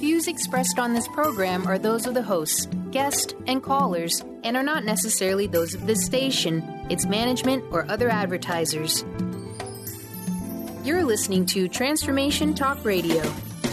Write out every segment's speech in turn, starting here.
views expressed on this program are those of the hosts, guests, and callers, and are not necessarily those of this station, its management, or other advertisers. You're listening to Transformation Talk Radio.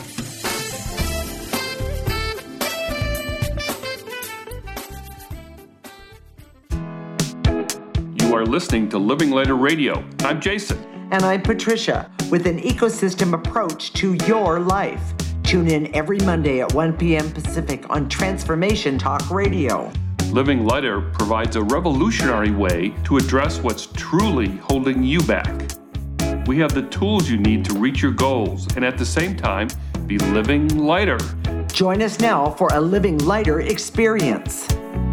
You are listening to Living Lighter Radio. I'm Jason. And I'm Patricia, with an ecosystem approach to your life. Tune in every Monday at 1 p.m. Pacific on Transformation Talk Radio. Living Lighter provides a revolutionary way to address what's truly holding you back. We have the tools you need to reach your goals and at the same time be living lighter. Join us now for a Living Lighter experience.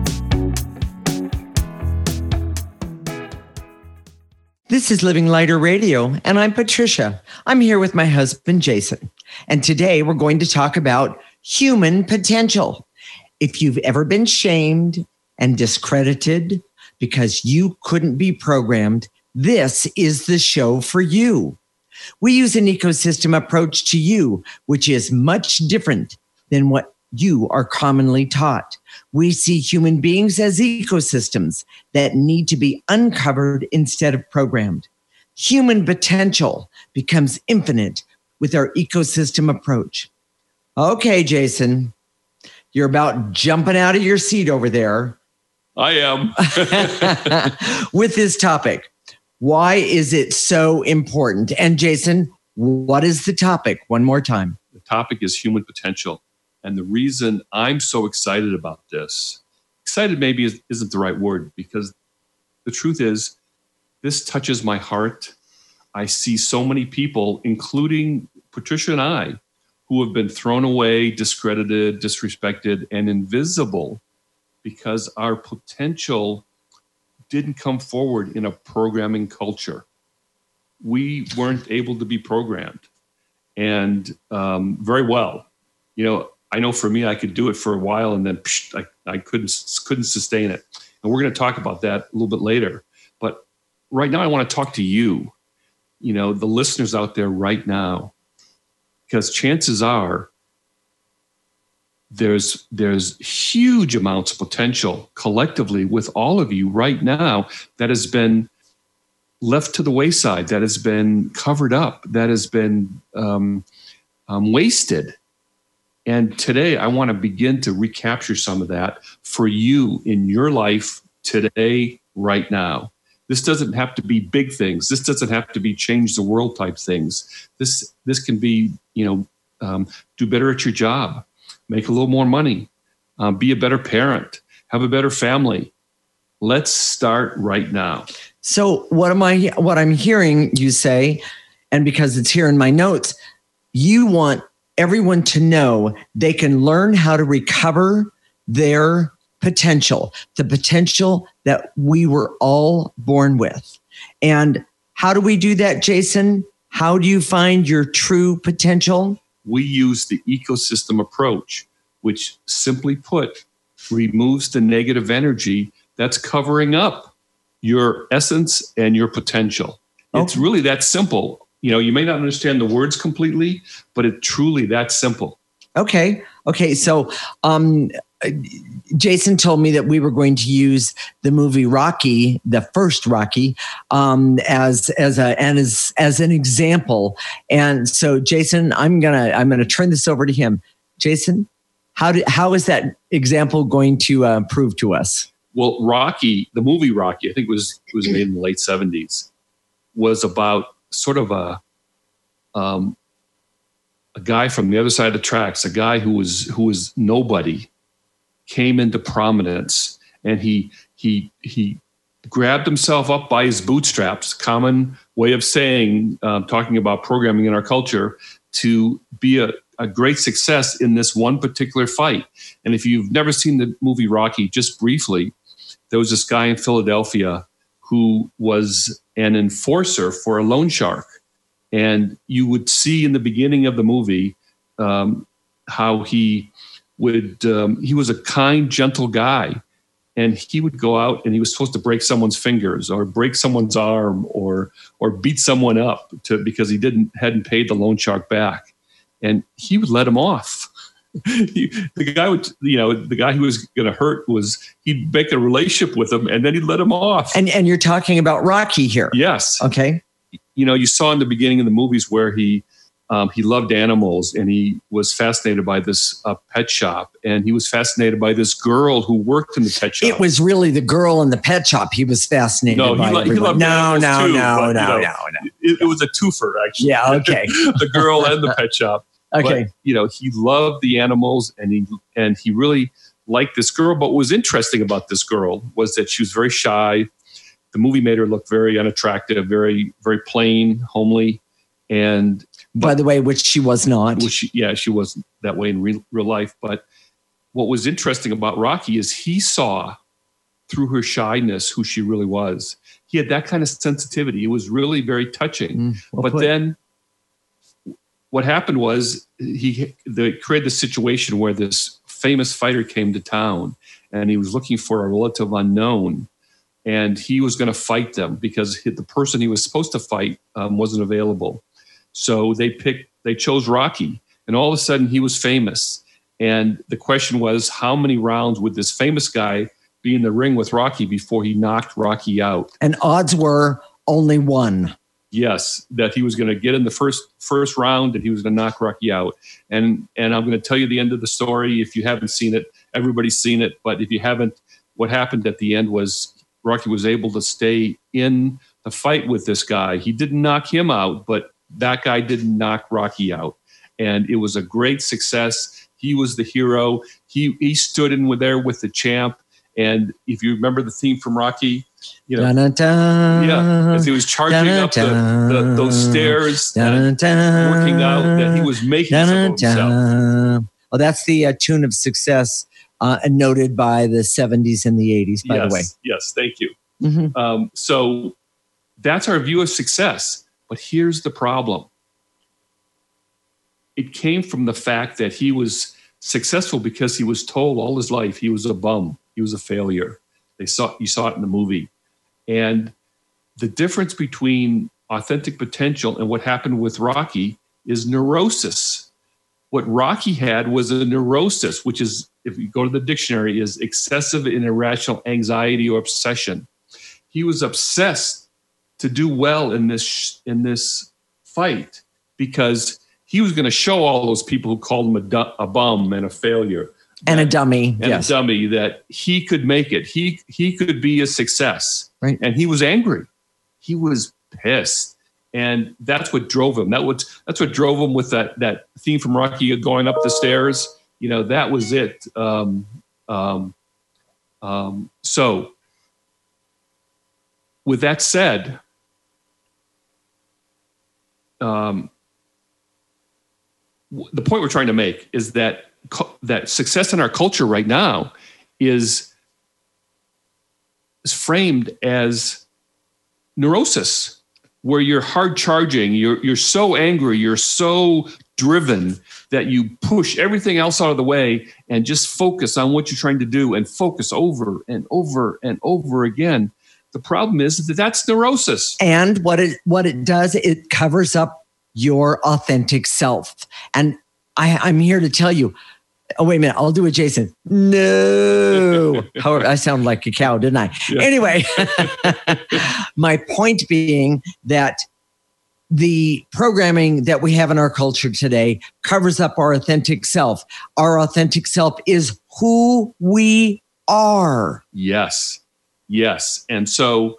This is Living Lighter Radio, and I'm Patricia. I'm here with my husband, Jason. And today we're going to talk about human potential. If you've ever been shamed and discredited because you couldn't be programmed, this is the show for you. We use an ecosystem approach to you, which is much different than what you are commonly taught. We see human beings as ecosystems that need to be uncovered instead of programmed. Human potential becomes infinite with our ecosystem approach. Okay, Jason, you're about jumping out of your seat over there. I am. With this topic. Why is it so important? And Jason, what is the topic? One more time. The topic is human potential. And the reason I'm so excited about this, excited maybe isn't the right word, because the truth is, this touches my heart. I see so many people, including Patricia and I, who have been thrown away, discredited, disrespected, and invisible because our potential didn't come forward in a programming culture. We weren't able to be programmed, and very well. You know, I know for me, I could do it for a while, and then I couldn't sustain it. And we're going to talk about that a little bit later. But right now, I want to talk to you, the listeners out there right now, because chances are there's huge amounts of potential collectively with all of you right now that has been left to the wayside, that has been covered up, that has been wasted. And today, I want to begin to recapture some of that for you in your life today, right now. This doesn't have to be big things. This doesn't have to be change the world type things. This can be, do better at your job, make a little more money, be a better parent, have a better family. Let's start right now. So what I'm hearing you say, and because it's here in my notes, you want everyone to know they can learn how to recover their potential, the potential that we were all born with. And how do we do that, Jason? How do you find your true potential? We use the ecosystem approach, which simply put, removes the negative energy that's covering up your essence and your potential. Okay. It's really that simple. You may not understand the words completely, but it's truly that simple. Okay. So, Jason told me that we were going to use the movie Rocky, the first Rocky, as an example. And so, Jason, I'm gonna turn this over to him. Jason, how is that example going to prove to us? Well, Rocky, the movie Rocky, I think it was made in the late 70s, was about sort of a guy from the other side of the tracks, a guy who was nobody, came into prominence, and he grabbed himself up by his bootstraps, common way of saying, talking about programming in our culture, to be a great success in this one particular fight. And if you've never seen the movie Rocky, just briefly, there was this guy in Philadelphia who was an enforcer for a loan shark. And you would see in the beginning of the movie how he was a kind, gentle guy. And he would go out and he was supposed to break someone's fingers or break someone's arm or beat someone up because he hadn't paid the loan shark back. And he would let him off. the guy who was going to hurt he'd make a relationship with him and then he'd let him off. And you're talking about Rocky here. Yes. Okay. You saw in the beginning of the movies where he loved animals and he was fascinated by this pet shop, and he was fascinated by this girl who worked in the pet shop. It was really the girl in the pet shop he was fascinated by. He loved no. It was a twofer, actually. Yeah, okay. The girl and the pet shop. Okay. But, he loved the animals and he really liked this girl. But what was interesting about this girl was that she was very shy. The movie made her look very unattractive, very, very plain, homely. And by the way, which she was not. She wasn't that way in real life. But what was interesting about Rocky is he saw through her shyness who she really was. He had that kind of sensitivity. It was really very touching. Then what happened was they created the situation where this famous fighter came to town and he was looking for a relative unknown, and he was going to fight them because the person he was supposed to fight wasn't available. So they chose Rocky, and all of a sudden he was famous. And the question was, how many rounds would this famous guy be in the ring with Rocky before he knocked Rocky out? And odds were only one. Yes, that he was going to get in the first round and he was going to knock Rocky out. And I'm going to tell you the end of the story. If you haven't seen it, everybody's seen it. But if you haven't, what happened at the end was Rocky was able to stay in the fight with this guy. He didn't knock him out, but that guy didn't knock Rocky out. And it was a great success. He was the hero. He stood in there with the champ. And if you remember the theme from Rocky, as he was charging up those stairs, working out, that he was making something of himself. Oh, that's the tune of success, and noted by the 70s and the 80s, by the way. Yes, thank you. Mm-hmm. So that's our view of success. But here's the problem. It came from the fact that he was successful because he was told all his life he was a bum. He was a failure. You saw it in the movie. And the difference between authentic potential and what happened with Rocky is neurosis. What Rocky had was a neurosis, which is, if you go to the dictionary, is excessive and irrational anxiety or obsession. He was obsessed to do well in this fight because he was going to show all those people who called him a bum and a failure. And a dummy. And a dummy, that he could make it. He could be a success. Right. And he was angry. He was pissed. And that's what drove him. That's what drove him with that theme from Rocky going up the stairs. That was it. So with that said, the point we're trying to make is that success in our culture right now is framed as neurosis, where you're hard charging, you're so angry, you're so driven that you push everything else out of the way and just focus on what you're trying to do and focus over and over and over again. The problem is that that's neurosis. And what it does, it covers up your authentic self. And I'm here to tell you, oh, wait a minute, I'll do it, Jason. No. However, I sound like a cow, didn't I? Yeah. Anyway, my point being that the programming that we have in our culture today covers up our authentic self. Our authentic self is who we are. Yes. And so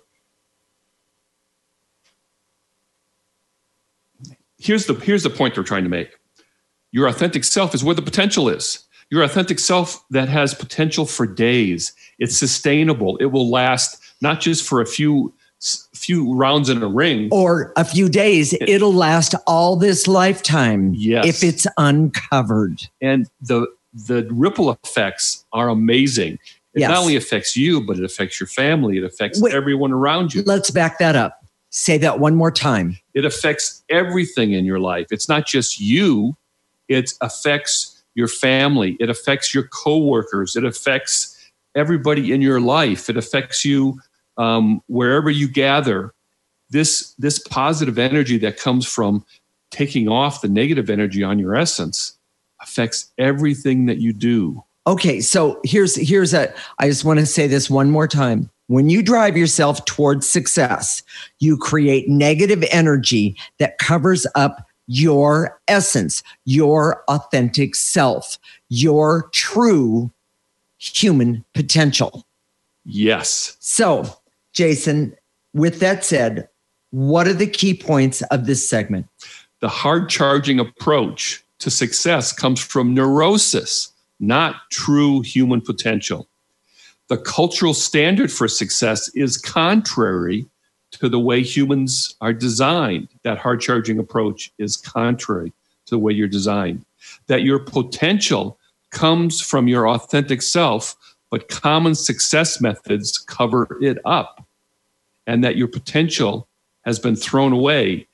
here's the point we're trying to make. Your authentic self is where the potential is. Your authentic self that has potential for days. It's sustainable. It will last not just for a few rounds in a ring. Or a few days. It'll last all this lifetime. Yes. If it's uncovered. And the ripple effects are amazing. It not only affects you, but it affects your family. It affects everyone around you. Let's back that up. Say that one more time. It affects everything in your life. It's not just you. It affects your family. It affects your coworkers. It affects everybody in your life. It affects you wherever you gather. This positive energy that comes from taking off the negative energy on your essence affects everything that you do. Okay, so I just want to say this one more time. When you drive yourself towards success, you create negative energy that covers up your essence, your authentic self, your true human potential. Yes. So, Jason, with that said, what are the key points of this segment? The hard charging approach to success comes from neurosis, not true human potential. The cultural standard for success is contrary to the way humans are designed. That hard charging approach is contrary to the way you're designed. That your potential comes from your authentic self, but common success methods cover it up. And that your potential has been thrown away.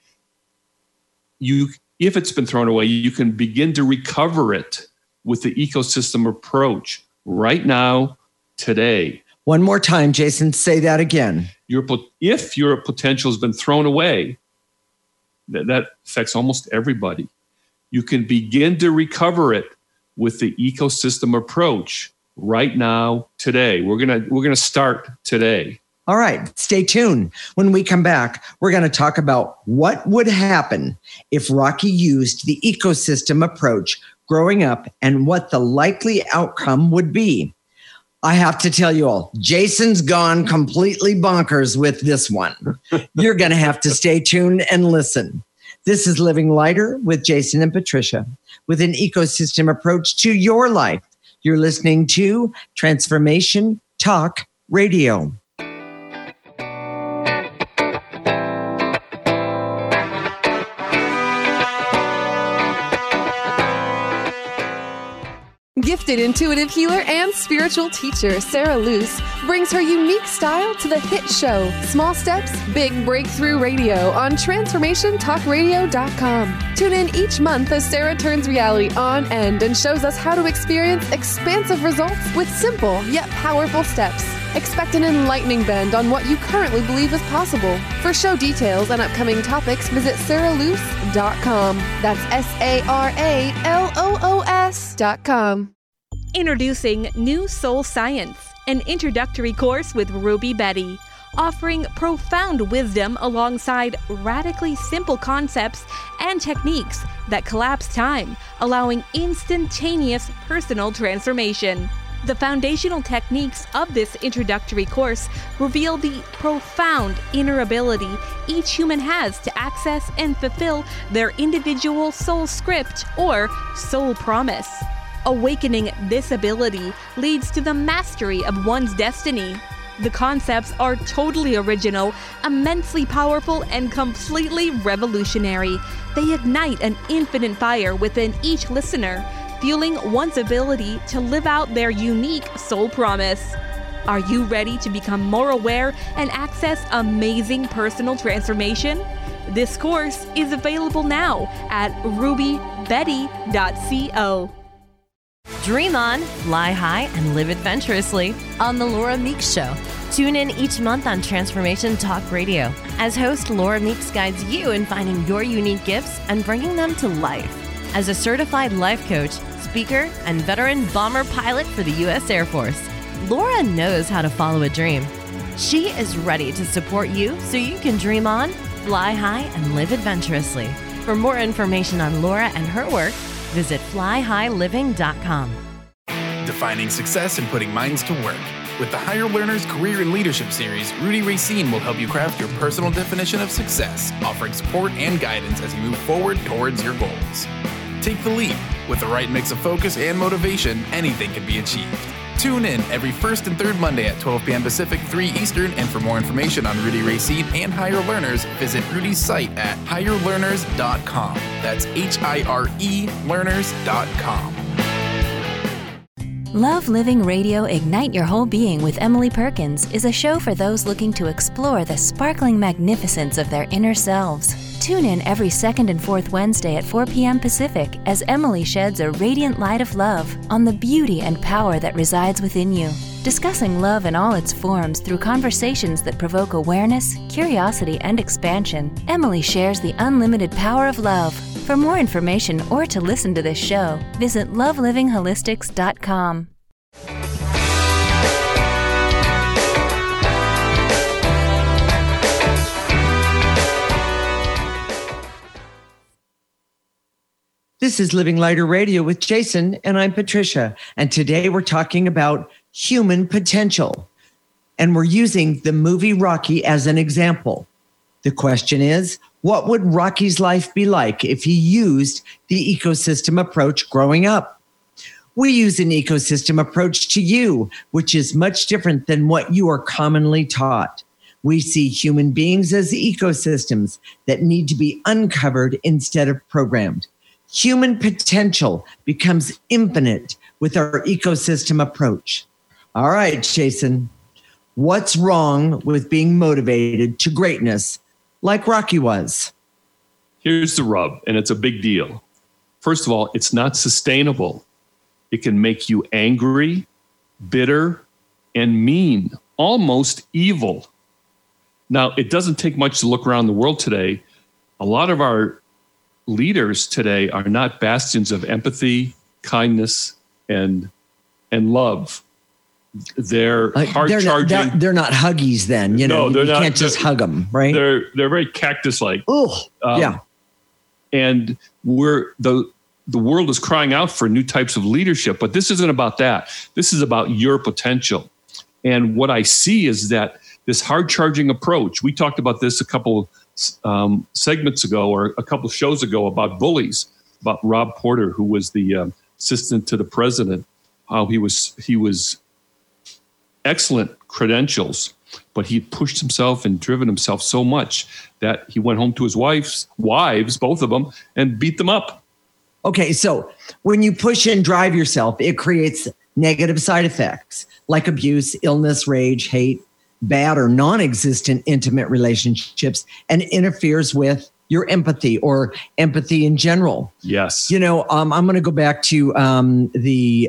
If it's been thrown away, you can begin to recover it with the ecosystem approach right now, today. One more time, Jason, say that again. If your potential has been thrown away, that affects almost everybody. You can begin to recover it with the ecosystem approach right now, today. We're gonna start today. All right, stay tuned. When we come back, we're going to talk about what would happen if Rocky used the ecosystem approach growing up and what the likely outcome would be. I have to tell you all, Jason's gone completely bonkers with this one. You're going to have to stay tuned and listen. This is Living Lighter with Jason and Patricia, with an ecosystem approach to your life. You're listening to Transformation Talk Radio. Gifted intuitive healer and spiritual teacher Sarah Luce brings her unique style to the hit show Small Steps, Big Breakthrough Radio on TransformationTalkRadio.com. Tune in each month as Sarah turns reality on end and shows us how to experience expansive results with simple yet powerful steps. Expect an enlightening bend on what you currently believe is possible. For show details and upcoming topics, visit SarahLuce.com. That's SarahLoos.com. Introducing New Soul Science, an introductory course with Ruby Betty, offering profound wisdom alongside radically simple concepts and techniques that collapse time, allowing instantaneous personal transformation. The foundational techniques of this introductory course reveal the profound inner ability each human has to access and fulfill their individual soul script or soul promise. Awakening this ability leads to the mastery of one's destiny. The concepts are totally original, immensely powerful, and completely revolutionary. They ignite an infinite fire within each listener, fueling one's ability to live out their unique soul promise. Are you ready to become more aware and access amazing personal transformation? This course is available now at rubybetty.co. Dream on, fly high, and live adventurously on The Laura Meeks Show. Tune in each month on Transformation Talk Radio as host Laura Meeks guides you in finding your unique gifts and bringing them to life. As a certified life coach, speaker, and veteran bomber pilot for the U.S. Air Force, Laura knows how to follow a dream. She is ready to support you so you can dream on, fly high, and live adventurously. For more information on Laura and her work, visit flyhighliving.com. Defining success and putting minds to work. With the Higher Learners Career and Leadership Series, Rudy Racine will help you craft your personal definition of success, offering support and guidance as you move forward towards your goals. Take the leap. With the right mix of focus and motivation, anything can be achieved. Tune in every first and third Monday at 12 p.m. Pacific, 3 Eastern, and for more information on Rudy Racine and Higher Learners, visit Rudy's site at higherlearners.com. That's HIRE learners.com. Love Living Radio Ignite Your Whole Being with Emily Perkins is a show for those looking to explore the sparkling magnificence of their inner selves. Tune in every second and fourth Wednesday at 4 p.m. Pacific as Emily sheds a radiant light of love on the beauty and power that resides within you. Discussing love in all its forms through conversations that provoke awareness, curiosity, and expansion, Emily shares the unlimited power of love. For more information or to listen to this show, visit lovelivingHolistics.com. This is Living Lighter Radio with Jason, and I'm Patricia. And today we're talking about human potential. And we're using the movie Rocky as an example. The question is, what would Rocky's life be like if he used the ecosystem approach growing up? We use an ecosystem approach to you, which is much different than what you are commonly taught. We see human beings as ecosystems that need to be uncovered instead of programmed. Human potential becomes infinite with our ecosystem approach. All right, Jason, what's wrong with being motivated to greatness like Rocky was? Here's the rub, and it's a big deal. First of all, it's not sustainable. It can make you angry, bitter, and mean, almost evil. Now, it doesn't take much to look around the world today. A lot of our leaders today are not bastions of empathy, kindness, and love. They're hard-charging. They're not huggies then. You can't just hug them, right? They're very cactus-like. Oh, yeah. And the world is crying out for new types of leadership, but this isn't about that. This is about your potential. And what I see is that this hard-charging approach, we talked about this a couple segments ago or a couple shows ago about bullies, about Rob Porter, who was the assistant to the president, how he was excellent credentials, but he pushed himself and driven himself so much that he went home to his wives, both of them, and beat them up. Okay, so when you push and drive yourself, it creates negative side effects like abuse, illness, rage, hate, bad or non-existent intimate relationships, and interferes with your empathy or empathy in general. Yes. I'm going to go back to the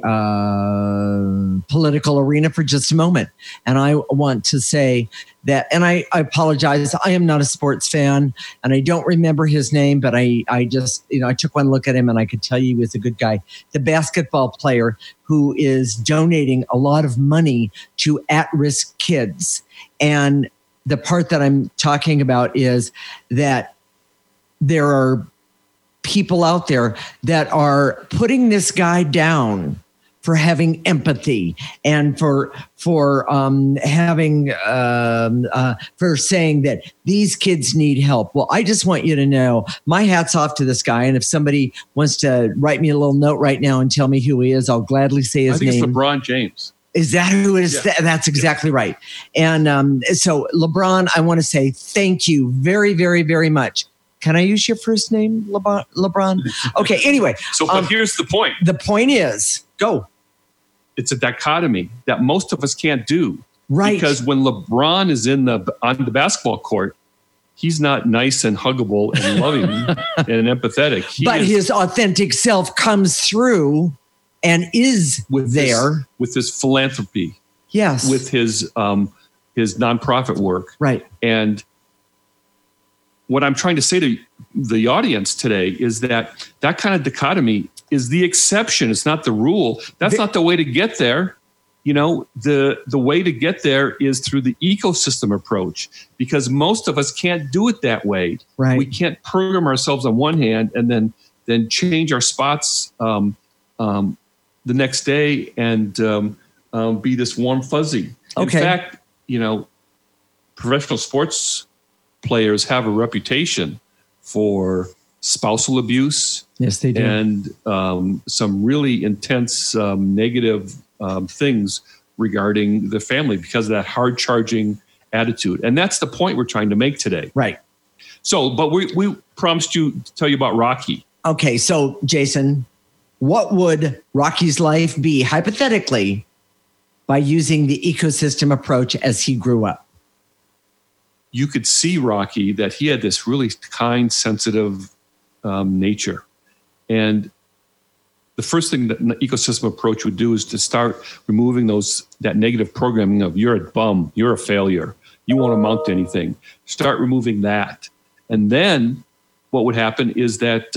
political arena for just a moment. And I want to say that, and I apologize, I am not a sports fan and I don't remember his name, but I just, I took one look at him and I could tell you he was a good guy. The basketball player who is donating a lot of money to at-risk kids. And the part that I'm talking about is that there are people out there that are putting this guy down for having empathy and for saying that these kids need help. Well, I just want you to know my hat's off to this guy. And if somebody wants to write me a little note right now and tell me who he is, I'll gladly say his name. I think it's LeBron James. Is that who it is? Yeah. That's exactly right. And so LeBron, I want to say thank you very, very, very much. Can I use your first name, LeBron? Okay, anyway. But here's the point. The point is, go. It's a dichotomy that most of us can't do. Right. Because when LeBron is on the basketball court, he's not nice and huggable and loving and empathetic. His authentic self comes through and is with his philanthropy. Yes. With his nonprofit work. Right. And what I'm trying to say to the audience today is that kind of dichotomy is the exception. It's not the rule. That's not the way to get there. The way to get there is through the ecosystem approach, because most of us can't do it that way. Right. We can't program ourselves on one hand and then change our spots the next day and be this warm fuzzy. Okay. In fact, professional sports players have a reputation for spousal abuse. Yes, they do. And some really intense negative things regarding the family because of that hard-charging attitude. And that's the point we're trying to make today. Right. So, but we promised to tell you about Rocky. Okay, so Jason, what would Rocky's life be hypothetically by using the ecosystem approach as he grew up? You could see Rocky that he had this really kind, sensitive nature. And the first thing that an ecosystem approach would do is to start removing that negative programming of you're a bum, you're a failure, you won't amount to anything. Start removing that. And then what would happen is that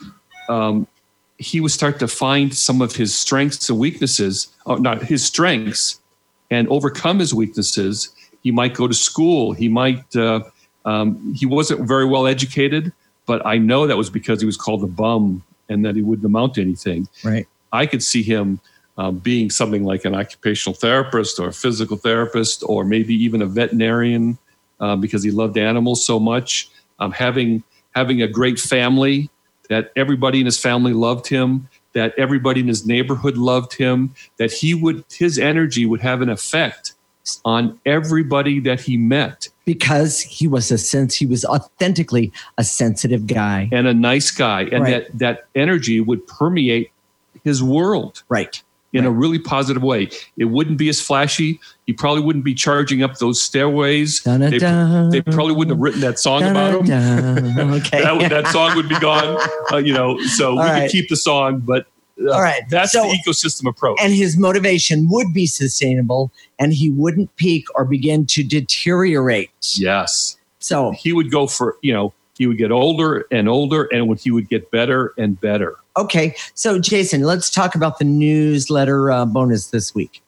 he would start to find some of his strengths and weaknesses, not his strengths, and overcome his weaknesses. He might go to school. He might, he wasn't very well educated, but I know that was because he was called a bum and that he wouldn't amount to anything. Right. I could see him being something like an occupational therapist or a physical therapist, or maybe even a veterinarian because he loved animals so much. Having a great family, that everybody in his family loved him, that everybody in his neighborhood loved him, that his energy would have an effect on everybody that he met. Because he was authentically a sensitive guy. And a nice guy. And that energy would permeate his world. Right. In a really positive way. It wouldn't be as flashy. He probably wouldn't be charging up those stairways. They probably wouldn't have written that song about him. Okay. that song would be gone. So we could keep the song, but that's the ecosystem approach. And his motivation would be sustainable, and he wouldn't peak or begin to deteriorate. Yes. So he would go for, he would get older and older, and he would get better and better. Okay. So, Jason, let's talk about the newsletter bonus this week.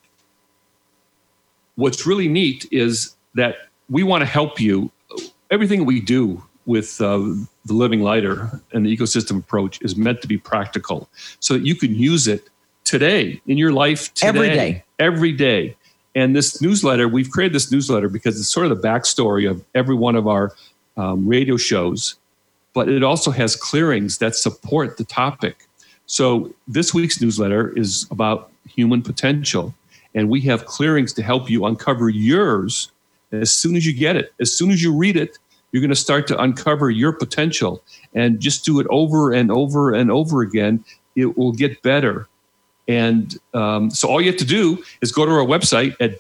What's really neat is that we want to help you. Everything we do with the Living Lighter and the ecosystem approach is meant to be practical so that you can use it today in your life today. Every day. And this newsletter, we've created this newsletter because it's sort of the backstory of every one of our radio shows, but it also has clearings that support the topic. So this week's newsletter is about human potential, and we have clearings to help you uncover yours as soon as you get it. As soon as you read it, you're going to start to uncover your potential, and just do it over and over and over again. It will get better. And so all you have to do is go to our website at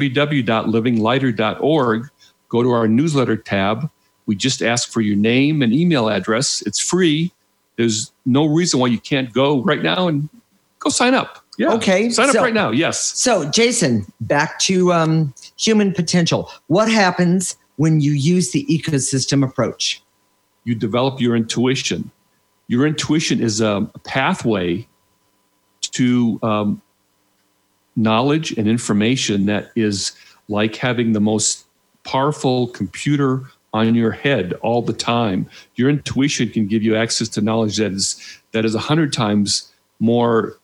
www.livinglighter.org, go to our newsletter tab. We just ask for your name and email address. It's free. There's no reason why you can't go right now and go sign up. Yeah. Okay. Sign up right now. Yes. So, Jason, back to human potential. What happens when you use the ecosystem approach? You develop your intuition. Your intuition is a pathway to knowledge and information that is like having the most powerful computer on your head all the time. Your intuition can give you access to knowledge that is 100 times more,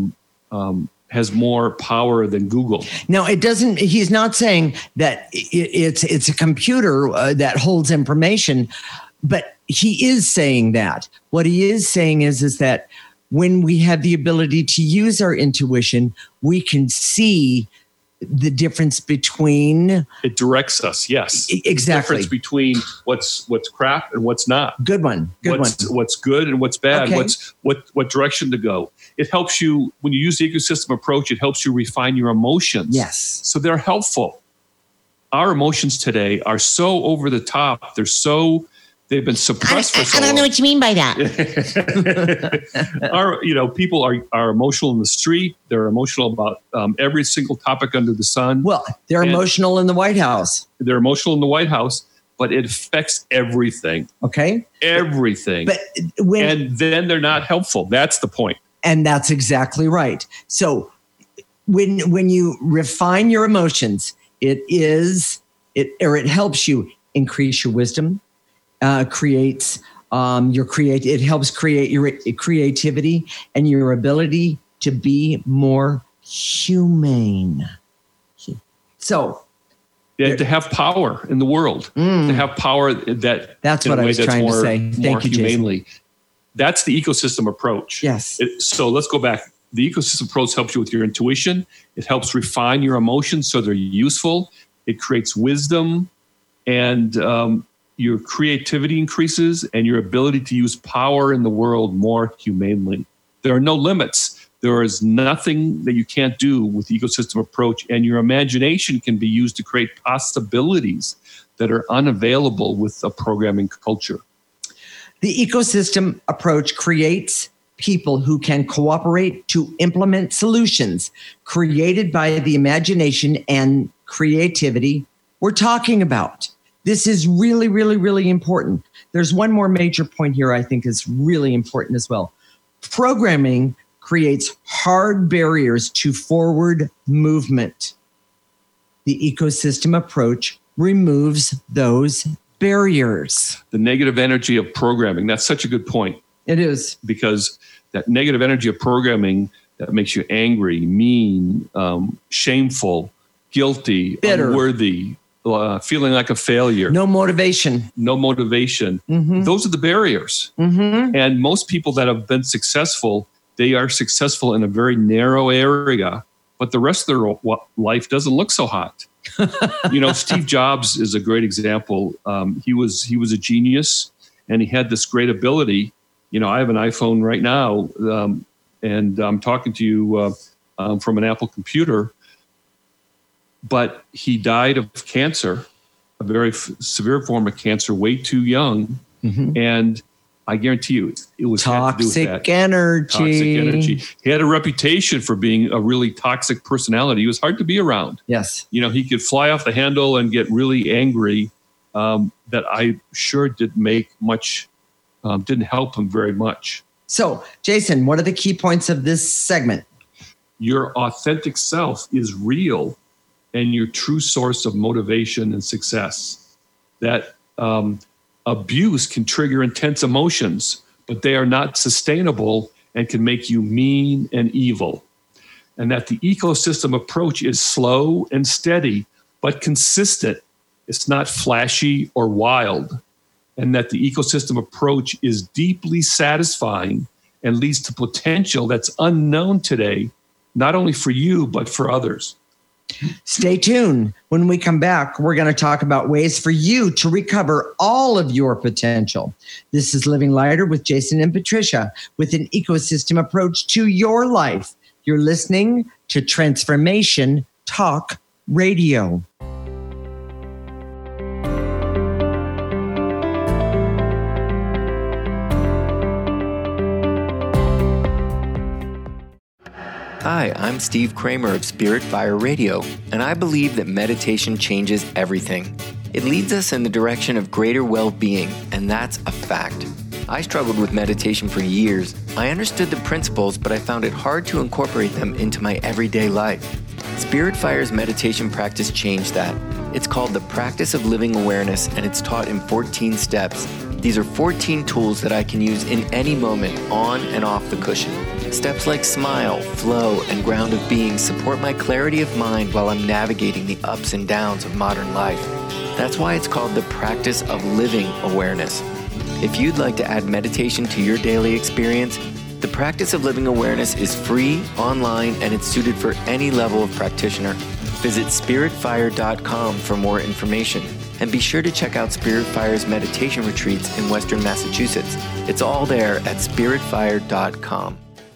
has more power than Google. Now, he's not saying that it's a computer that holds information, but he is saying that. What he is saying is that when we have the ability to use our intuition, we can see the difference between. It directs us, yes. Exactly. The difference between what's crap and what's not. Good one. What's good and what's bad. Okay. What direction to go. It helps you, when you use the ecosystem approach, it helps you refine your emotions. Yes. So they're helpful. Our emotions today are so over the top. They've been suppressed for so long. I don't know what you mean by that. People are emotional in the street. They're emotional about every single topic under the sun. Well, they're emotional in the White House. They're emotional in the White House, but it affects everything. Okay. Everything. And then they're not helpful. That's the point. And that's exactly right. So when you refine your emotions, it helps you increase your wisdom. It helps create your creativity and your ability to be more humane. So, to have power in the world, to have power that's what I was trying to say. Thank you, humanely. Jason. That's the ecosystem approach. Yes. So let's go back. The ecosystem approach helps you with your intuition. It helps refine your emotions so they're useful. It creates wisdom, and your creativity increases, and your ability to use power in the world more humanely. There are no limits. There is nothing that you can't do with the ecosystem approach, and your imagination can be used to create possibilities that are unavailable with a programming culture. The ecosystem approach creates people who can cooperate to implement solutions created by the imagination and creativity we're talking about. This is really, really, really important. There's one more major point here I think is really important as well. Programming creates hard barriers to forward movement. The ecosystem approach removes those barriers. The negative energy of programming, that's such a good point. It is. Because that negative energy of programming that makes you angry, mean, shameful, guilty, bitter, unworthy, feeling like a failure. No motivation. Mm-hmm. Those are the barriers. Mm-hmm. And most people that have been successful, they are successful in a very narrow area, but the rest of their life doesn't look so hot. Steve Jobs is a great example. He was a genius, and he had this great ability. I have an iPhone right now, and I'm talking to you from an Apple computer. But he died of cancer, a very severe form of cancer, way too young. Mm-hmm. And I guarantee you, it was toxic energy. He had a reputation for being a really toxic personality. He was hard to be around. Yes. He could fly off the handle and get really angry. That I sure didn't help him very much. So, Jason, what are the key points of this segment? Your authentic self is real and your true source of motivation and success. That abuse can trigger intense emotions, but they are not sustainable and can make you mean and evil. And that the ecosystem approach is slow and steady, but consistent. It's not flashy or wild. And that the ecosystem approach is deeply satisfying and leads to potential that's unknown today, not only for you, but for others. Stay tuned. When we come back, we're going to talk about ways for you to recover all of your potential. This is Living Lighter with Jason and Patricia, with an ecosystem approach to your life. You're listening to Transformation Talk Radio. Hi, I'm Steve Kramer of Spirit Fire Radio, and I believe that meditation changes everything. It leads us in the direction of greater well-being, and that's a fact. I struggled with meditation for years. I understood the principles, but I found it hard to incorporate them into my everyday life. Spirit Fire's meditation practice changed that. It's called the Practice of Living Awareness, and it's taught in 14 steps. These are 14 tools that I can use in any moment, on and off the cushion. Steps like smile, flow, and ground of being support my clarity of mind while I'm navigating the ups and downs of modern life. That's why it's called the Practice of Living Awareness. If you'd like to add meditation to your daily experience, the Practice of Living Awareness is free, online, and it's suited for any level of practitioner. Visit spiritfire.com for more information. And be sure to check out Spirit Fire's meditation retreats in Western Massachusetts. It's all there at spiritfire.com.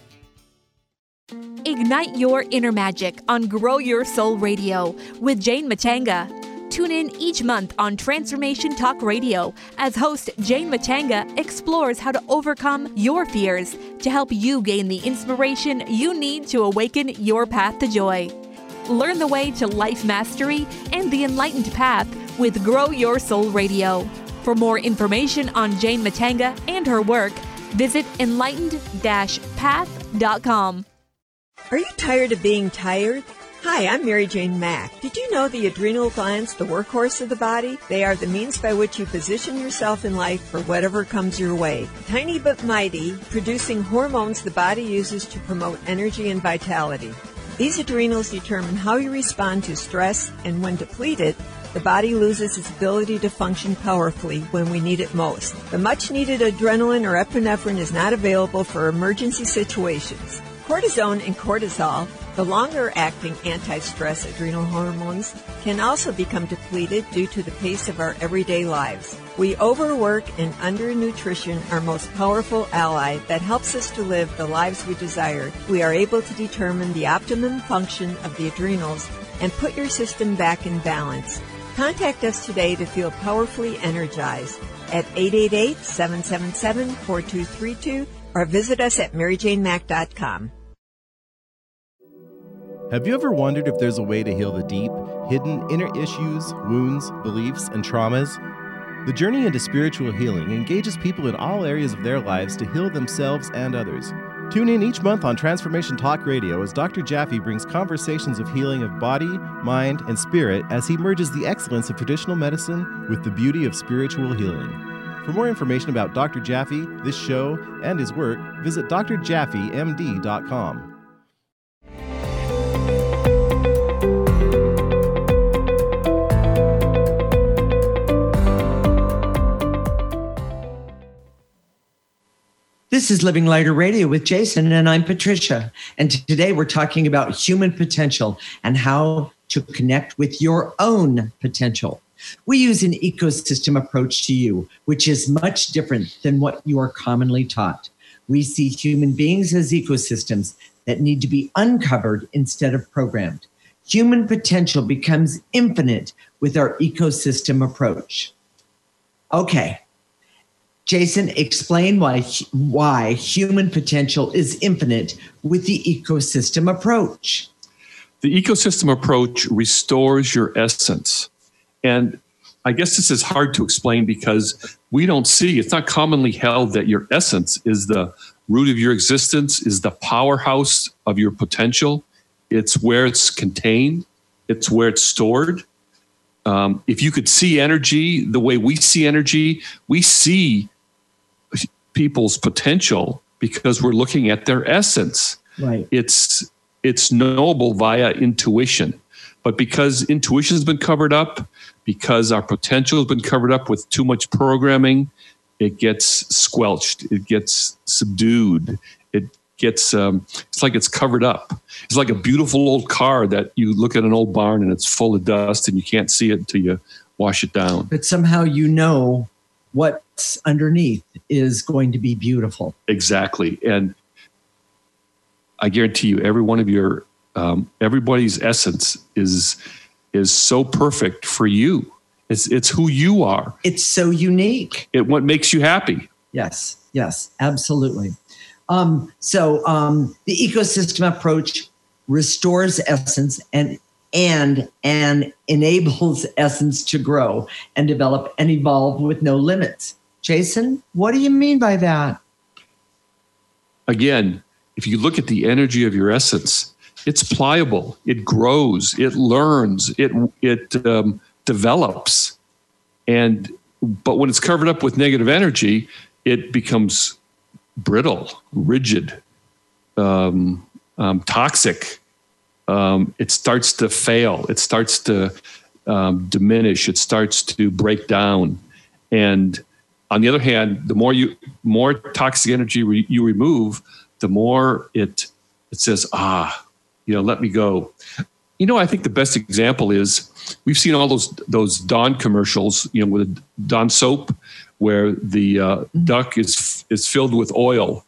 Ignite your inner magic on Grow Your Soul Radio with Jane Matanga. Tune in each month on Transformation Talk Radio as host Jane Matanga explores how to overcome your fears to help you gain the inspiration you need to awaken your path to joy. Learn the way to life mastery and the enlightened path with Grow Your Soul Radio. For more information on Jane Matanga and her work, visit enlightened-path.com. Are you tired of being tired? Hi, I'm Mary Jane Mack. Did you know the adrenal glands, the workhorse of the body? They are the means by which you position yourself in life for whatever comes your way. Tiny but mighty, producing hormones the body uses to promote energy and vitality. These adrenals determine how you respond to stress, and when depleted, the body loses its ability to function powerfully when we need it most. The much-needed adrenaline or epinephrine is not available for emergency situations. Cortisone and cortisol, the longer-acting anti-stress adrenal hormones, can also become depleted due to the pace of our everyday lives. We overwork and undernutrition, our most powerful ally that helps us to live the lives we desire. We are able to determine the optimum function of the adrenals and put your system back in balance. Contact us today to feel powerfully energized at 888-777-4232 or visit us at maryjanemack.com. Have you ever wondered if there's a way to heal the deep, hidden inner issues, wounds, beliefs, and traumas? The journey into spiritual healing engages people in all areas of their lives to heal themselves and others. Tune in each month on Transformation Talk Radio as Dr. Jaffe brings conversations of healing of body, mind, and spirit as he merges the excellence of traditional medicine with the beauty of spiritual healing. For more information about Dr. Jaffe, this show, and his work, visit drjaffemd.com. This is Living Lighter Radio with Jason, and I'm Patricia. And today we're talking about human potential and how to connect with your own potential. We use an ecosystem approach to you, which is much different than what you are commonly taught. We see human beings as ecosystems that need to be uncovered instead of programmed. Human potential becomes infinite with our ecosystem approach. Okay. Jason, explain why human potential is infinite with the ecosystem approach. The ecosystem approach restores your essence. And I guess this is hard to explain because we don't see, it's not commonly held that your essence is the root of your existence, is the powerhouse of your potential. It's where it's contained. It's where it's stored. If you could see energy the way we see energy, we see people's potential because we're looking at their essence. Right. It's knowable via intuition. But because intuition has been covered up, because our potential has been covered up with too much programming, it gets squelched. It gets subdued. It gets, it's like it's covered up. It's like a beautiful old car that you look at an old barn and it's full of dust and you can't see it until you wash it down. But somehow you know what's underneath is going to be beautiful. Exactly. And I guarantee you, every one of your, everybody's essence is so perfect for you. It's who you are. It's so unique. What makes you happy. Yes, absolutely. So the ecosystem approach restores essence and enables essence to grow and develop and evolve with no limits. Jason, what do you mean by that? Again, if you look at the energy of your essence, it's pliable, it grows, it learns, it develops. But when it's covered up with negative energy, it becomes brittle, rigid, toxic. It starts to fail. It starts to diminish. It starts to break down. And on the other hand, the more toxic energy you remove, the more it says, let me go. I think the best example is we've seen all those Dawn commercials, with Dawn soap, where the duck is filled with oil.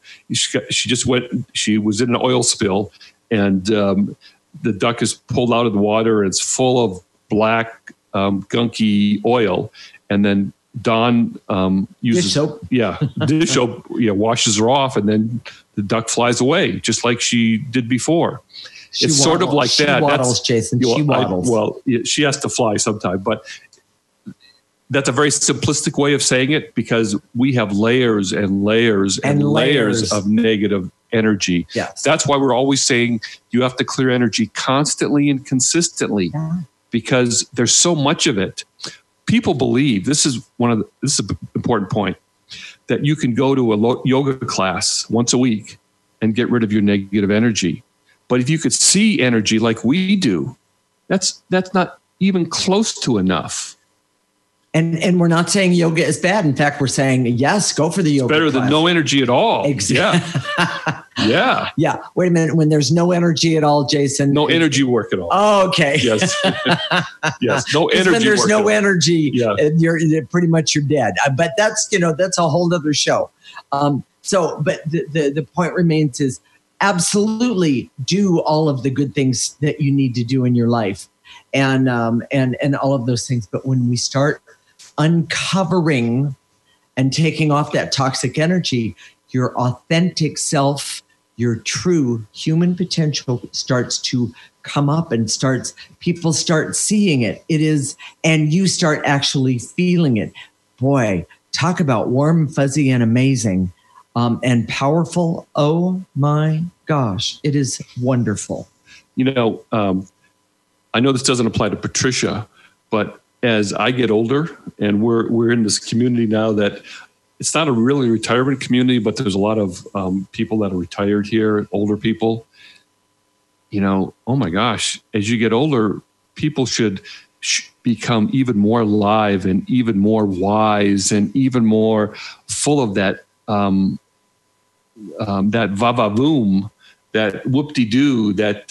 She was in an oil spill, and the duck is pulled out of the water and it's full of black, gunky oil. And then Dawn uses dish soap. Dish soap, washes her off, and then the duck flies away, just like she did before. It's sort of like that. She waddles, Jason. She waddles. She has to fly sometime, but that's a very simplistic way of saying it because we have layers and layers and layers of negative energy. Yes. That's why we're always saying you have to clear energy constantly and consistently because there's so much of it. People believe, this is an important point, that you can go to a yoga class once a week and get rid of your negative energy. But if you could see energy like we do, that's not even close to enough. And we're not saying yoga is bad. In fact, we're saying, yes, go for the yoga class. Better than no energy at all. Exactly. Yeah. Yeah. Wait a minute. When there's no energy at all, Jason. No energy work at all. Oh, okay. Yes. Yes. No energy. When there's no energy, you're pretty much you're dead. But that's a whole other show. But the point remains is absolutely do all of the good things that you need to do in your life and all of those things. But when we start uncovering and taking off that toxic energy, your authentic self your true human potential starts to come up and people start seeing it. It is, and you start actually feeling it. Boy, talk about warm, fuzzy, and amazing, and powerful. Oh my gosh, it is wonderful. You know, I know this doesn't apply to Patricia, but as I get older, and we're in this community now that it's not a really retirement community, but there's a lot of people that are retired here, older people. You know, oh my gosh, as you get older, people should become even more alive and even more wise and even more full of that that va-va-voom, that whoop-de-doo, that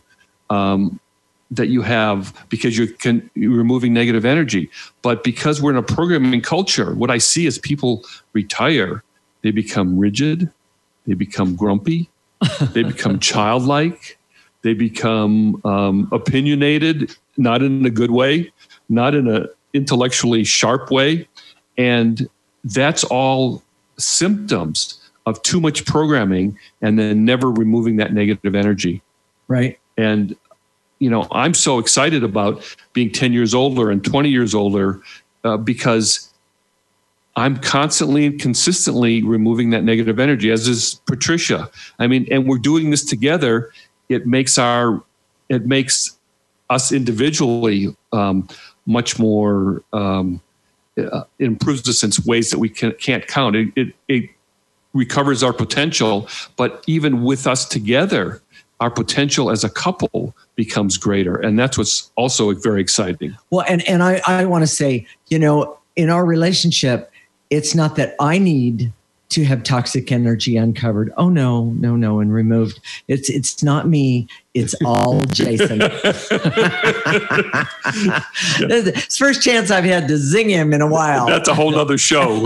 that you have because you're removing negative energy. But because we're in a programming culture, what I see is people retire, they become rigid, they become grumpy, they become childlike, they become opinionated, not in a good way, not in an intellectually sharp way. And that's all symptoms of too much programming and then never removing that negative energy. Right. And you know, I'm so excited about being 10 years older and 20 years older because I'm constantly and consistently removing that negative energy, as is Patricia. I mean, and we're doing this together. It makes us individually much more, it improves us in ways that we can't count. It recovers our potential, but even with us together, our potential as a couple becomes greater. And that's what's also very exciting. Well, and I want to say, you know, in our relationship, it's not that I need to have toxic energy uncovered. Oh, no, and removed. It's not me. It's all Jason. It's first chance I've had to zing him in a while. That's a whole nother show.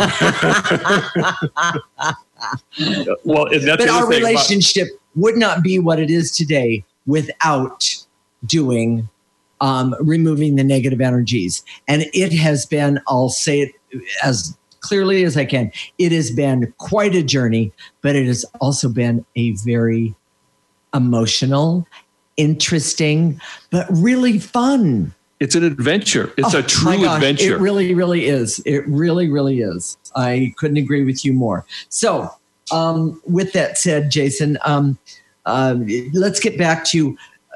Well, and that's but our relationship would not be what it is today without doing removing the negative energies. And it has been, I'll say it as clearly as I can, it has been quite a journey, but it has also been a very emotional, interesting, but really fun. It's an adventure. It's a true adventure. It really, really is. It really, really is. I couldn't agree with you more. So with that said, Jason, let's get back to,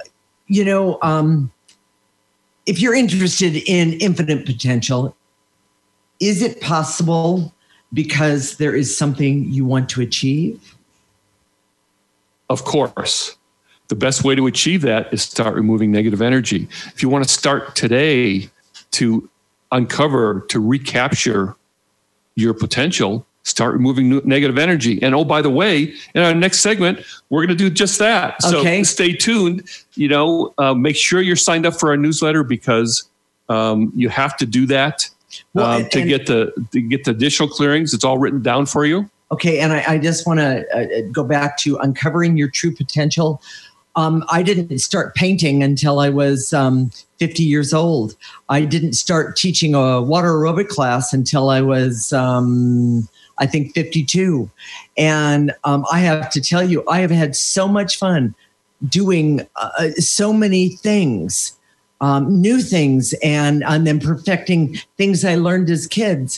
if you're interested in infinite potential, is it possible because there is something you want to achieve? Of course. The best way to achieve that is start removing negative energy. If you want to start today to uncover, to recapture your potential, start removing negative energy. And oh, by the way, in our next segment, we're going to do just that. Okay. So stay tuned. Make sure you're signed up for our newsletter because you have to do that to get the additional clearings. It's all written down for you. Okay. And I just want to go back to uncovering your true potential. I didn't start painting until I was 50 years old. I didn't start teaching a water aerobic class until I was, I think, 52. And I have to tell you, I have had so much fun doing so many things, new things, and then perfecting things I learned as a kid.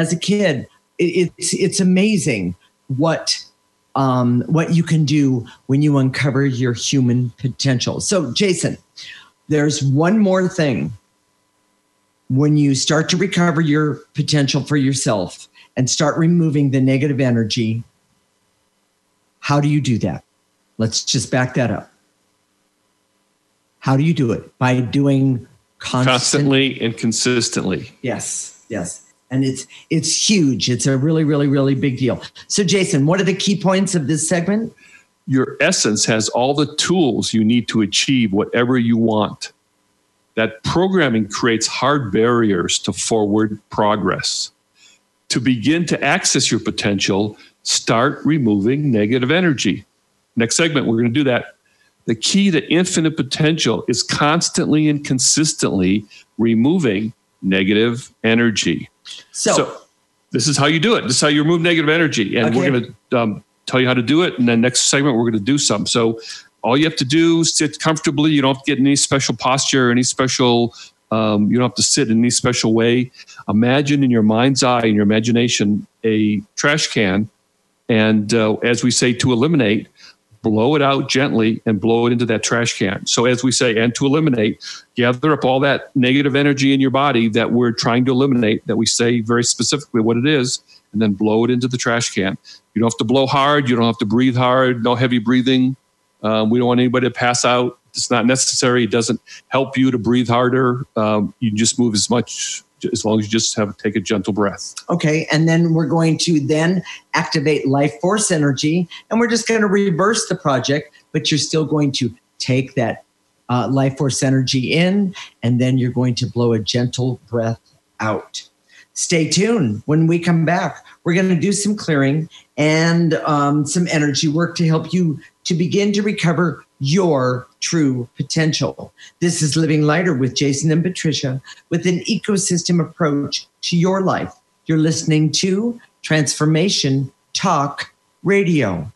It's amazing what you can do when you uncover your human potential. So, Jason, there's one more thing. When you start to recover your potential for yourself and start removing the negative energy, how do you do that? Let's just back that up. How do you do it? By doing constantly and consistently. Yes. And it's huge. It's a really, really, really big deal. So, Jason, what are the key points of this segment? Your essence has all the tools you need to achieve whatever you want. That programming creates hard barriers to forward progress. To begin to access your potential, start removing negative energy. Next segment, we're going to do that. The key to infinite potential is constantly and consistently removing negative energy. So this is how you do it. This is how you remove negative energy. And we're going to tell you how to do it. And then next segment, we're going to do some. So all you have to do is sit comfortably. You don't have to get in any special posture, any special, you don't have to sit in any special way. Imagine in your mind's eye, in your imagination, a trash can. And as we say, to eliminate, blow it out gently and blow it into that trash can. So as we say, and to eliminate, gather up all that negative energy in your body that we're trying to eliminate, that we say very specifically what it is, and then blow it into the trash can. You don't have to blow hard. You don't have to breathe hard. No heavy breathing. We don't want anybody to pass out. It's not necessary. It doesn't help you to breathe harder. You just move as much, as long as you just take a gentle breath. Okay. And then we're going to then activate life force energy, and we're just going to reverse the project, but you're still going to take that life force energy in, and then you're going to blow a gentle breath out. Stay tuned. When we come back, we're going to do some clearing and some energy work to help you to begin to recover your true potential. This is Living Lighter with Jason and Patricia, with an ecosystem approach to your life. You're listening to Transformation Talk Radio.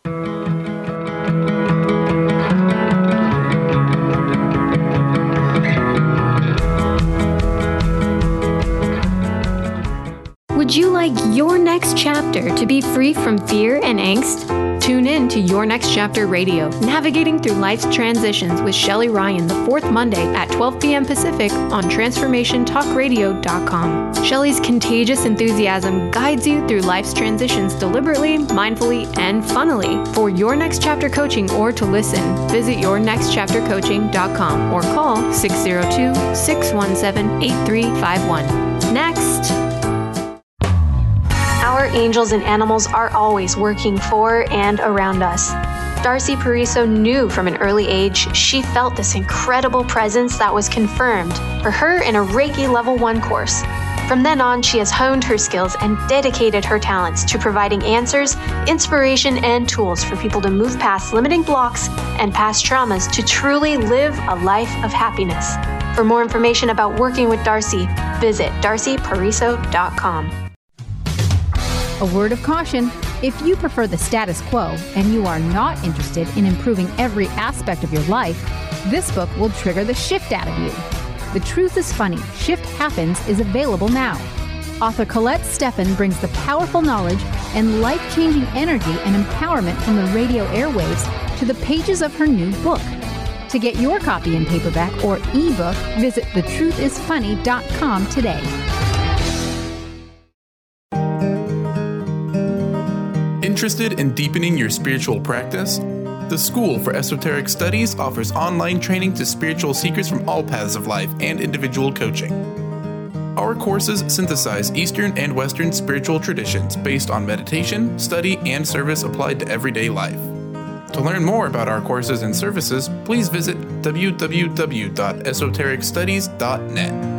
Would you like your next chapter to be free from fear and angst? Tune in to Your Next Chapter Radio, navigating through life's transitions with Shelley Ryan the fourth Monday at 12 p.m. Pacific on TransformationTalkRadio.com. Shelley's contagious enthusiasm guides you through life's transitions deliberately, mindfully, and funnily. For Your Next Chapter coaching or to listen, visit YourNextChapterCoaching.com or call 602-617-8351. Next. Our angels and animals are always working for and around us. Darcy Pariso knew from an early age she felt this incredible presence that was confirmed for her in a Reiki Level 1 course. From then on, she has honed her skills and dedicated her talents to providing answers, inspiration, and tools for people to move past limiting blocks and past traumas to truly live a life of happiness. For more information about working with Darcy, visit darcypariso.com. A word of caution, if you prefer the status quo and you are not interested in improving every aspect of your life, this book will trigger the shift out of you. The Truth is Funny, Shift Happens is available now. Author Colette Steffen brings the powerful knowledge and life-changing energy and empowerment from the radio airwaves to the pages of her new book. To get your copy in paperback or ebook, visit thetruthisfunny.com today. Interested in deepening your spiritual practice? The School for Esoteric Studies offers online training to spiritual seekers from all paths of life and individual coaching. Our courses synthesize Eastern and Western spiritual traditions based on meditation, study, and service applied to everyday life. To learn more about our courses and services, please visit www.esotericstudies.net.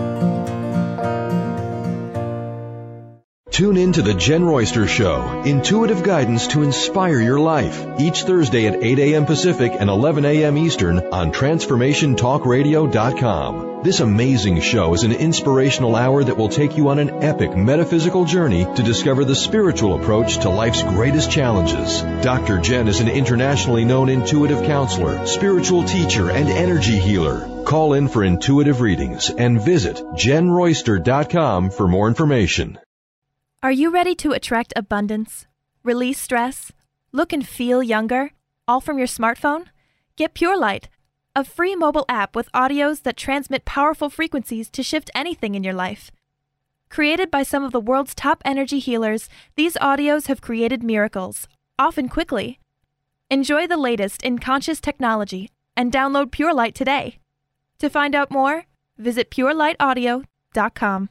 Tune in to The Jen Royster Show, intuitive guidance to inspire your life, each Thursday at 8 a.m. Pacific and 11 a.m. Eastern on TransformationTalkRadio.com. This amazing show is an inspirational hour that will take you on an epic metaphysical journey to discover the spiritual approach to life's greatest challenges. Dr. Jen is an internationally known intuitive counselor, spiritual teacher, and energy healer. Call in for intuitive readings and visit JenRoyster.com for more information. Are you ready to attract abundance, release stress, look and feel younger, all from your smartphone? Get Pure Light, a free mobile app with audios that transmit powerful frequencies to shift anything in your life. Created by some of the world's top energy healers, these audios have created miracles, often quickly. Enjoy the latest in conscious technology and download Pure Light today. To find out more, visit purelightaudio.com.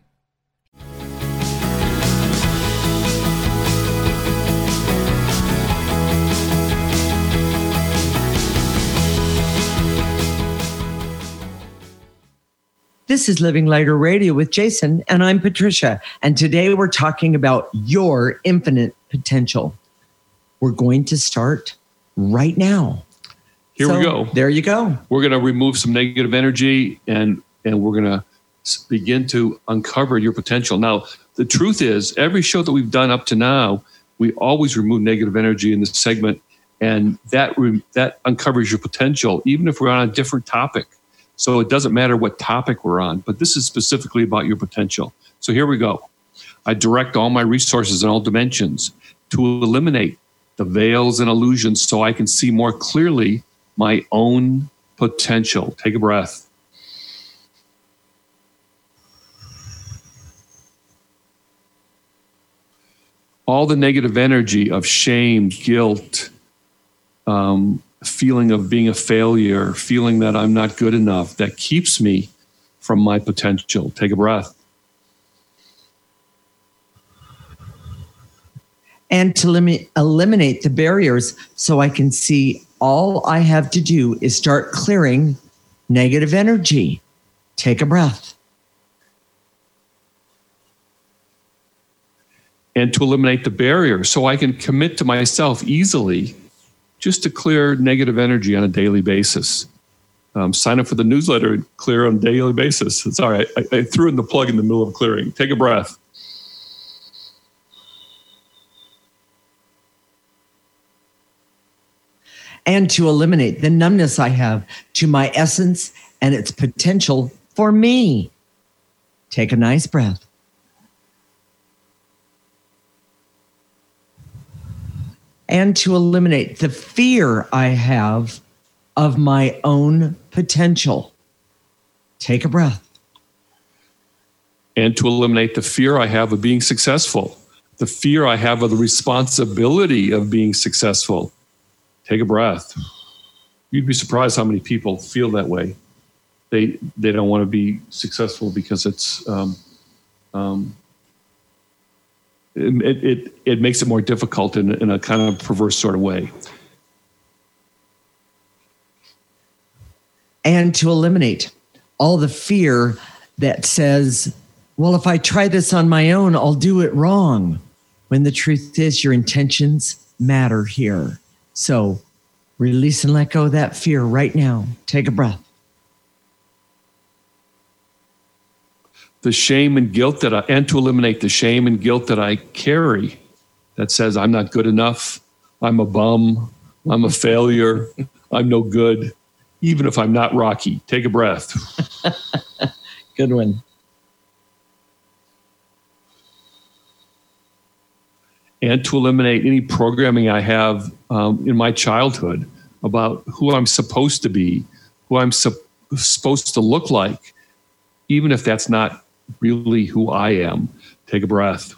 This is Living Lighter Radio with Jason, and I'm Patricia. And today we're talking about your infinite potential. We're going to start right now. Here we go. There you go. We're going to remove some negative energy, and we're going to begin to uncover your potential. Now, the truth is, every show that we've done up to now, We always remove negative energy in this segment, and that uncovers your potential, even if we're on a different topic. So it doesn't matter what topic we're on, but this is specifically about your potential. So here we go. I direct all my resources in all dimensions to eliminate the veils and illusions so I can see more clearly my own potential. Take a breath. All the negative energy of shame, guilt, feeling of being a failure, feeling that I'm not good enough, that keeps me from my potential. Take a breath. And to eliminate the barriers so I can see all I have to do is start clearing negative energy. Take a breath. And to eliminate the barrier so I can commit to myself easily just to clear negative energy on a daily basis. Sign up for the newsletter and clear on a daily basis. It's all right. I threw in the plug in the middle of clearing. Take a breath. And to eliminate the numbness I have to my essence and its potential for me. Take a nice breath. And to eliminate the fear I have of my own potential. Take a breath. And to eliminate the fear I have of being successful, the fear I have of the responsibility of being successful. Take a breath. You'd be surprised how many people feel that way. They don't want to be successful because it makes it more difficult in a kind of perverse sort of way. And to eliminate all the fear that says, well, if I try this on my own, I'll do it wrong. When the truth is, your intentions matter here. So release and let go of that fear right now. Take a breath. The shame and guilt and to eliminate the shame and guilt that I carry that says I'm not good enough, I'm a bum, I'm a failure, I'm no good, even if I'm not Rocky. Take a breath. Good one. And to eliminate any programming I have in my childhood about who I'm supposed to be, who I'm supposed to look like, even if that's not really who I am. Take a breath.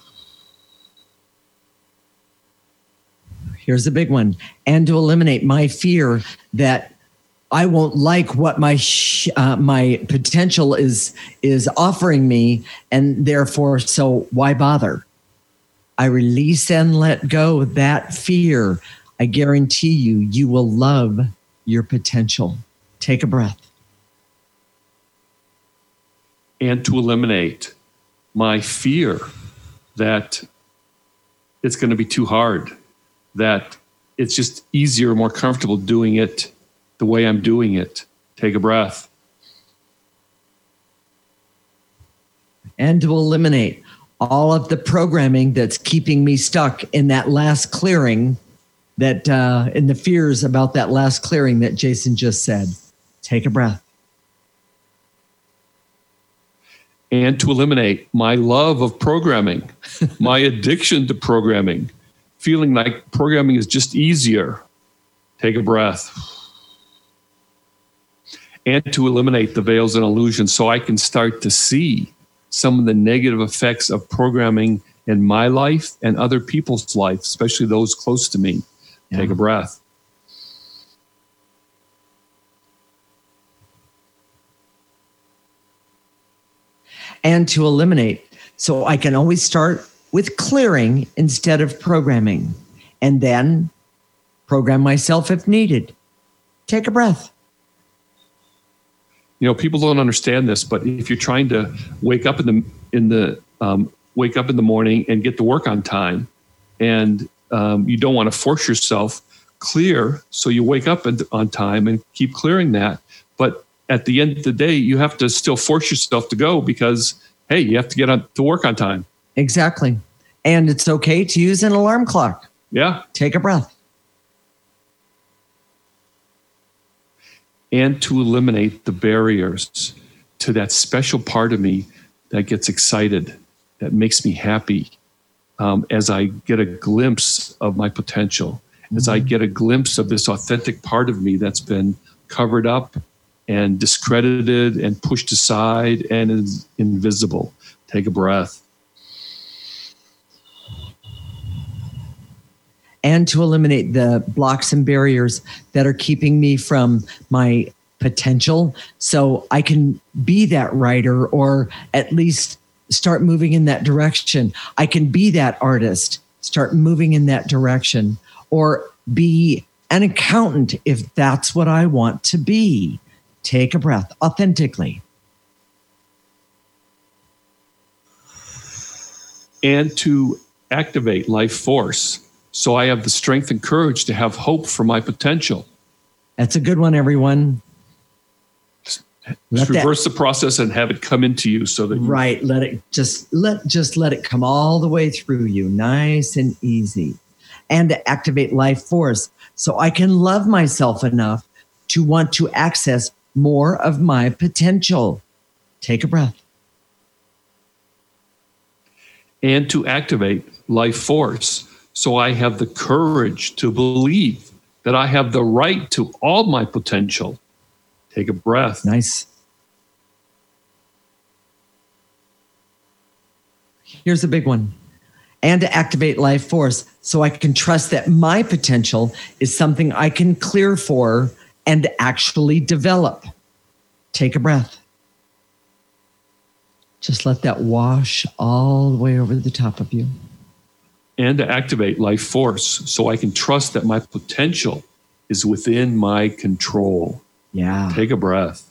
Here's a big one. And to eliminate my fear that I won't like what my potential is offering me, and therefore, so why bother? I release and let go that fear. I guarantee you will love your potential. Take a breath. And to eliminate my fear that it's going to be too hard, that it's just easier, more comfortable doing it the way I'm doing it. Take a breath. And to eliminate all of the programming that's keeping me stuck in that last clearing, that in the fears about that last clearing that Jason just said. Take a breath. And to eliminate my love of programming, my addiction to programming, feeling like programming is just easier. Take a breath. And to eliminate the veils and illusions so I can start to see some of the negative effects of programming in my life and other people's life, especially those close to me. Yeah. Take a breath. And to eliminate, so I can always start with clearing instead of programming, and then program myself if needed. Take a breath. You know, people don't understand this, but if you're trying to wake up in the morning and get to work on time, and you don't want to force yourself, clear so you wake up on time and keep clearing that. But at the end of the day, you have to still force yourself to go because, hey, you have to get to work on time. Exactly. And it's okay to use an alarm clock. Yeah. Take a breath. And to eliminate the barriers to that special part of me that gets excited, that makes me happy, as I get a glimpse of my potential, as I get a glimpse of this authentic part of me that's been covered up and discredited and pushed aside and is invisible. Take a breath. And to eliminate the blocks and barriers that are keeping me from my potential, so I can be that writer, or at least start moving in that direction. I can be that artist, start moving in that direction, or be an accountant if that's what I want to be. Take a breath authentically. And to activate life force, so I have the strength and courage to have hope for my potential. That's a good one, everyone. Just reverse the process and have it come into you, so that right. Let it let it come all the way through you, nice and easy. And to activate life force, so I can love myself enough to want to access more of my potential. Take a breath. And to activate life force, so I have the courage to believe that I have the right to all my potential. Take a breath. Nice. Here's a big one. And to activate life force, so I can trust that my potential is something I can clear for and actually develop. Take a breath. Just let that wash all the way over the top of you. And to activate life force, so I can trust that my potential is within my control. Yeah. Take a breath.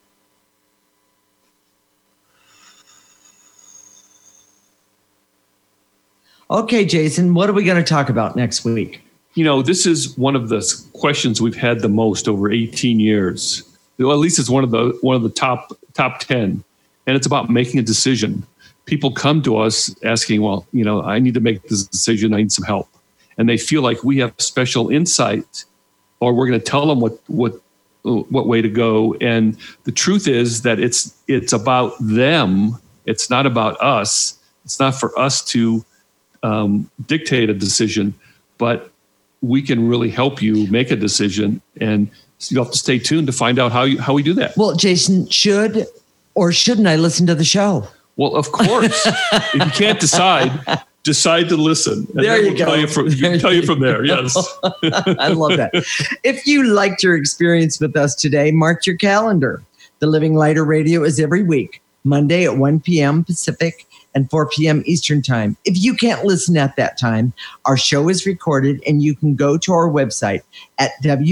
Okay, Jason, what are we going to talk about next week? You know, this is one of the questions we've had the most over 18 years. Well, at least it's one of the top 10. And it's about making a decision. People come to us asking, well, you know, I need to make this decision. I need some help. And they feel like we have special insight, or we're going to tell them what way to go. And the truth is that it's about them. It's not about us. It's not for us to dictate a decision, but we can really help you make a decision. And you have to stay tuned to find out how we do that. Well, Jason, should or shouldn't I listen to the show? Well, of course. If you can't decide to listen. And there you go. Tell you from there. Yes. I love that. If you liked your experience with us today, mark your calendar. The Living Lighter Radio is every week, Monday at 1 p.m. Pacific and 4 p.m. Eastern Time. If you can't listen at that time, our show is recorded and you can go to our website at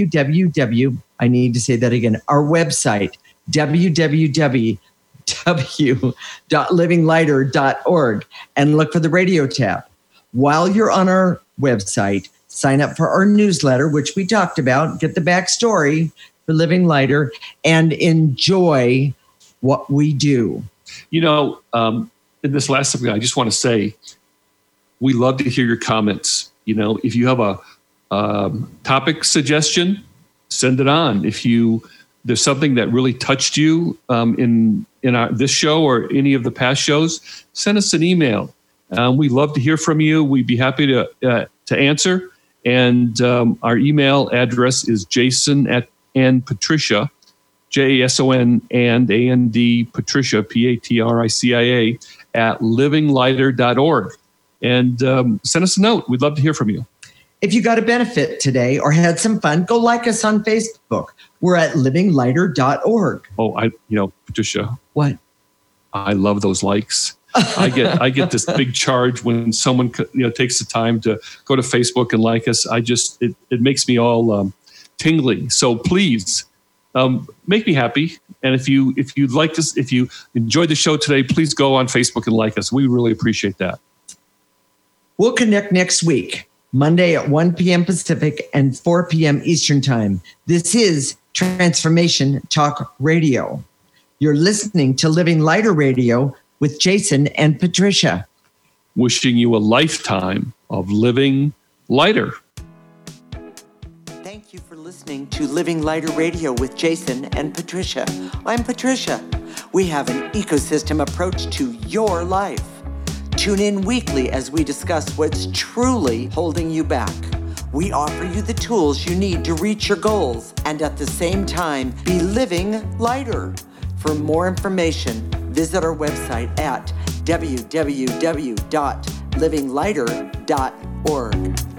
www.livinglighter.org and look for the radio tab. While you're on our website, sign up for our newsletter, which we talked about, get the backstory for Living Lighter, and enjoy what we do. You know, in this last segment, I just want to say, we love to hear your comments. You know, if you have a topic suggestion, send it on. If there's something that really touched you in this show or any of the past shows, send us an email. We love to hear from you. We'd be happy to answer. And our email address is jason@andpatricia, JASON and Patricia, PATRICIA @livinglighter.org. And send us a note. We'd love to hear from you. If you got a benefit today or had some fun, go like us on Facebook. We're at livinglighter.org. Oh, Patricia. What? I love those likes. I get this big charge when someone takes the time to go to Facebook and like us. It makes me all tingly. So please make me happy. And if you like this, if you enjoyed the show today, please go on Facebook and like us. We really appreciate that. We'll connect next week, Monday at 1 p.m. Pacific and 4 p.m. Eastern Time. This is Transformation Talk Radio. You're listening to Living Lighter Radio with Jason and Patricia. wishing you a lifetime of living lighter. Thank you for listening to Living Lighter Radio with Jason and Patricia. I'm Patricia. We have an ecosystem approach to your life. Tune in weekly as we discuss what's truly holding you back. We offer you the tools you need to reach your goals and at the same time be living lighter. For more information, visit our website at www.livinglighter.org.